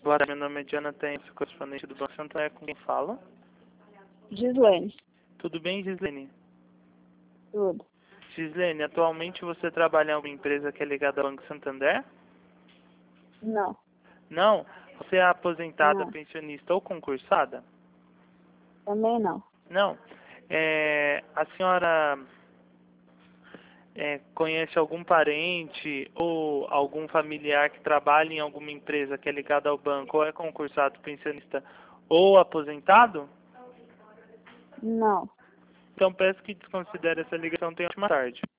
Boa tarde, meu nome é Jonathan, sou correspondente do Banco Santander. Com quem fala? Gislene. Tudo bem, Gislene? Tudo. Gislene, atualmente você trabalha em alguma empresa que é ligada ao Banco Santander? Não. Não? Você é aposentada, Não. pensionista ou concursada? Também não. Não. A senhora conhece algum parente ou algum familiar que trabalha em alguma empresa que é ligada ao banco, ou é concursado, pensionista ou aposentado? Não. Então peço que desconsidere essa ligação. Tenha uma ótima tarde.